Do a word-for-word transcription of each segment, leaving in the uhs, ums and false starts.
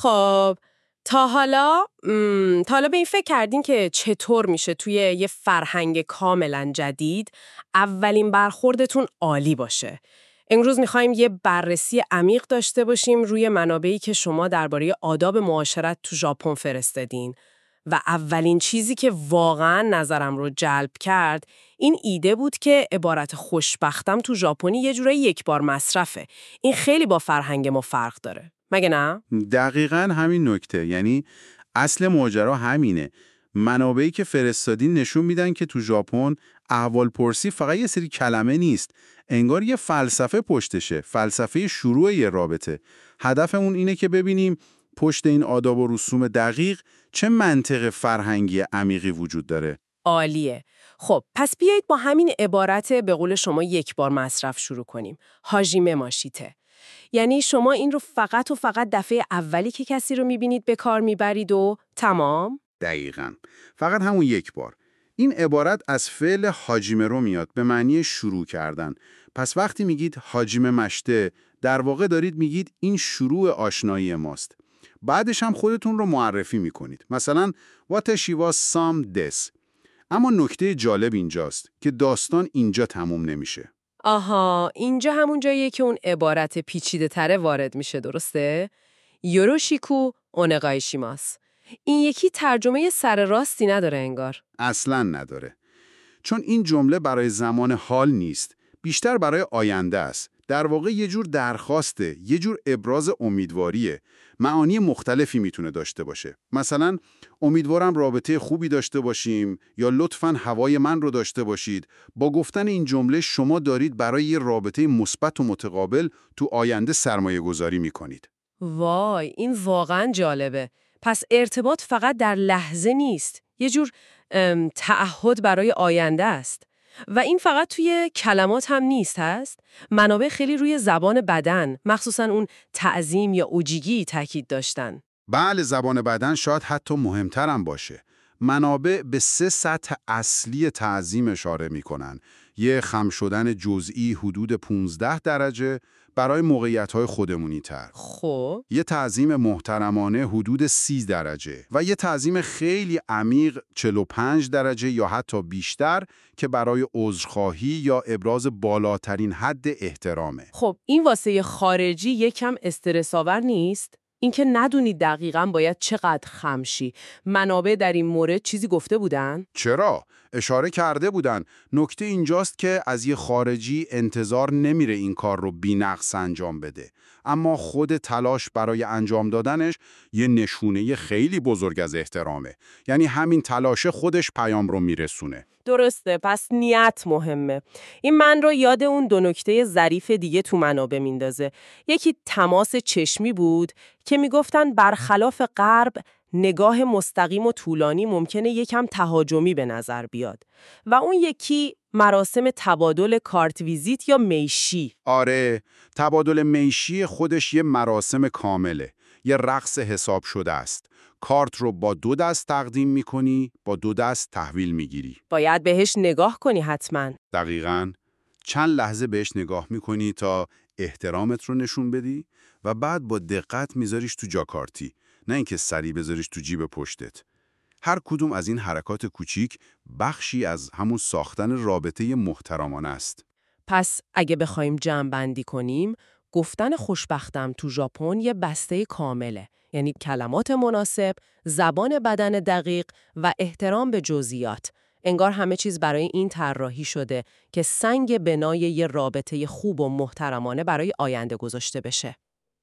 خب تا حالا م، تا حالا به این فکر کردین که چطور میشه توی یه فرهنگ کاملا جدید اولین برخوردتون عالی باشه؟ امروز میخوایم یه بررسی عمیق داشته باشیم روی منابعی که شما درباره آداب معاشرت تو ژاپن فرستادین و اولین چیزی که واقعا نظرم رو جلب کرد این ایده بود که عبارت خوشبختم تو ژاپنی یه جورایی یک بار مصرفه. این خیلی با فرهنگ ما فرق داره. مگه نه؟ دقیقاً همین نکته، یعنی اصل ماجرا همینه. منابعی که فرستادین نشون میدن که تو ژاپن احوالپرسی فقط یه سری کلمه نیست، انگار یه فلسفه پشتشه، فلسفه شروع یه رابطه. هدفمون اینه که ببینیم پشت این آداب و رسوم دقیق چه منطق فرهنگی عمیقی وجود داره. عالیه. خب پس بیایید با همین عبارت به قول شما یک بار مصرف شروع کنیم. هاجیمه ماشیته. یعنی شما این رو فقط و فقط دفعه اولی که کسی رو میبینید به کار میبرید و تمام؟ دقیقاً. فقط همون یک بار. این عبارت از فعل هاجیمه رو میاد به معنی شروع کردن. پس وقتی میگید هاجیمه مشته، در واقع دارید میگید این شروع آشنایی ماست. بعدش هم خودتون رو معرفی میکنید. مثلا واتشی وا سام دس. اما نکته جالب اینجاست که داستان اینجا تموم نمیشه. آها، اینجا همون جاییه که اون عبارت پیچیده تره وارد میشه، درسته؟ یوروشیکو اونگایشیماس. این یکی ترجمه سر راستی نداره انگار. اصلاً نداره. چون این جمله برای زمان حال نیست، بیشتر برای آینده است. در واقع یه جور درخواسته، یه جور ابراز امیدواریه. معانی مختلفی میتونه داشته باشه. مثلا امیدوارم رابطه خوبی داشته باشیم یا لطفاً هوای من رو داشته باشید. با گفتن این جمله شما دارید برای یه رابطه مثبت و متقابل تو آینده سرمایه گذاری میکنید. وای، این واقعا جالبه. پس ارتباط فقط در لحظه نیست. یه جور ام، تعهد برای آینده است. و این فقط توی کلمات هم نیست هست. منابع خیلی روی زبان بدن، مخصوصا اون تعظیم یا اوجیگی تاکید داشتن. بله، زبان بدن شاید حتی مهمترم باشه. منابع به سه سطح اصلی تعظیم اشاره میکنن. یه خم شدن جزئی حدود پانزده درجه برای موقعیت‌های خودمونی تر. خب یه تعظیم محترمانه حدود سی درجه و یه تعظیم خیلی عمیق چهل و پنج درجه یا حتی بیشتر که برای عذرخواهی یا ابراز بالاترین حد احترامه. خب این واسه خارجی یکم استرس آور نیست؟ اینکه ندونی دقیقاً باید چقدر خم شی. منابع در این مورد چیزی گفته بودن؟ چرا؟ اشاره کرده بودن. نکته اینجاست که از یه خارجی انتظار نمیره این کار رو بی‌نقص انجام بده. اما خود تلاش برای انجام دادنش یه نشونه خیلی بزرگ از احترامه. یعنی همین تلاش خودش پیام رو میرسونه. درسته، پس نیت مهمه. این من رو یاد اون دو نکته ظریف دیگه تو منابع میندازه. یکی تماس چشمی بود که میگفتن برخلاف غرب نگاه مستقیم و طولانی ممکنه یکم تهاجمی به نظر بیاد. و اون یکی مراسم تبادل کارت ویزیت یا میشی. آره، تبادل میشی خودش یه مراسم کامله. یه رقص حساب شده است. کارت رو با دو دست تقدیم میکنی، با دو دست تحویل میگیری. باید بهش نگاه کنی حتما. دقیقاً. چند لحظه بهش نگاه میکنی تا احترامت رو نشون بدی و بعد با دقت میذاریش تو جاکارتی، نه اینکه سری بذاریش تو جیب پشتت. هر کدوم از این حرکات کوچیک بخشی از همون ساختن رابطه محترمانه است. پس اگه بخوایم جمع بندی کنیم، گفتن خوشبختم تو ژاپن یه بسته کامله. یعنی کلمات مناسب، زبان بدن دقیق و احترام به جزئیات. انگار همه چیز برای این طراحی شده که سنگ بنای یه رابطه خوب و محترمانه برای آینده گذاشته بشه.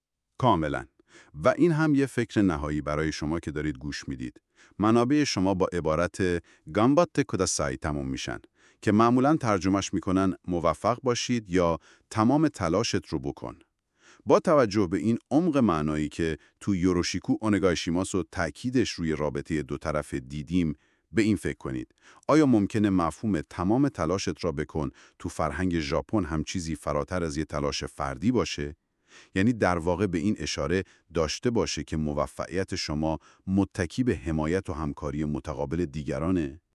کاملا. و این هم یه فکر نهایی برای شما که دارید گوش میدید. منابع شما با عبارت گامبات کوداسای تموم میشن که معمولاً ترجمهش میکنن موفق باشید یا تمام تلاشت رو بکن. با توجه به این عمق معنایی که تو یوروشیکو اونگایشیماس و تأکیدش روی رابطه دو طرف دیدیم، به این فکر کنید. آیا ممکنه مفهوم تمام تلاشت را بکن تو فرهنگ ژاپن هم چیزی فراتر از یه تلاش فردی باشه؟ یعنی در واقع به این اشاره داشته باشه که موفقیت شما متکی به حمایت و همکاری متقابل دیگرانه؟